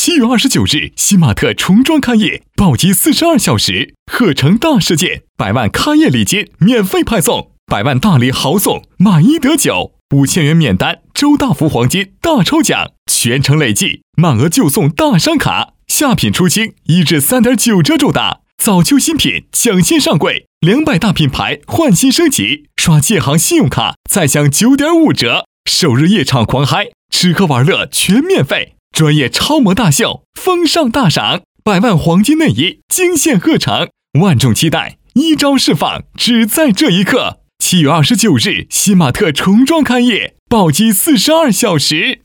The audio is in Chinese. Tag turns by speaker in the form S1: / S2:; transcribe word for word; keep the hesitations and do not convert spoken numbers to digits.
S1: 七月二十九日，新玛特重装开业，暴击四十二小时，贺成大事件，百万开业礼金免费派送，百万大礼豪送，买一得九，五千元免单，周大福黄金大抽奖，全程累计满额就送大商卡，下品出清一至三点九折主打，早秋新品抢先上柜，两百大品牌换新升级，刷建行信用卡再享九点五折，首日夜场狂嗨，吃喝玩乐全免费，专业超模大秀，风尚大赏，百万黄金内衣惊现贺成，万众期待，一招释放，只在这一刻。七月二十九日，新玛特重装开业，暴击四十二小时。